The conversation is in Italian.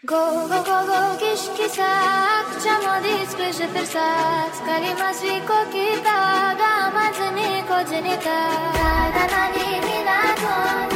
Go, go, go, go, kishki sak, chamodi spish sak, skali masvi ko kita, ga mazni ko jinika, da da ni mina